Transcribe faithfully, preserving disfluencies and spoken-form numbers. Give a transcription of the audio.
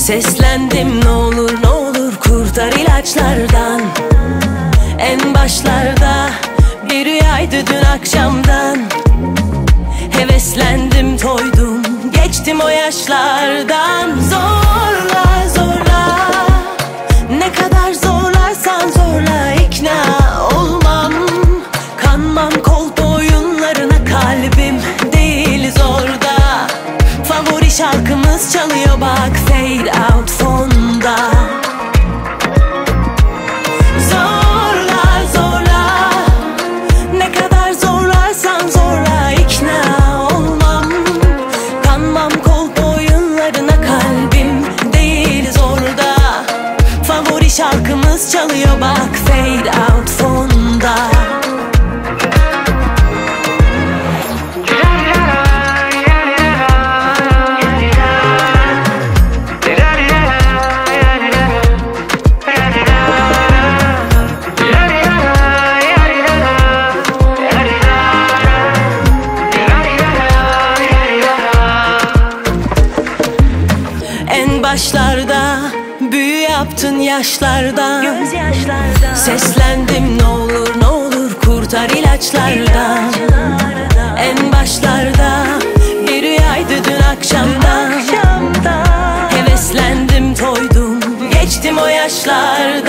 Seslendim ne olur ne olur kurtar ilaçlardan. En başlarda bir rüyaydı dün akşamdan. Heveslendim toydum geçtim o yaşlardan. Zorla zorla ne kadar zorlarsan zorla ikna olmam. Kanmam kolpa oyunlarına kalbim değil zorda. Favori şarkımız çalıyor bak fade out fonda. Zorla zorla ne kadar zorlarsan zorla ikna olmam. Kanmam kolpa oyunlarına kalbim değil zorda. Favori şarkımız çalıyor bak fade out fonda. Başlarda büyü yaptın yaşlardan, gözyaşlardan. Seslendim ne olur ne olur kurtar ilaçlardan. En başlarda bir rüyaydı dün akşamdan. Heveslendim toydum geçtim o yaşlardan.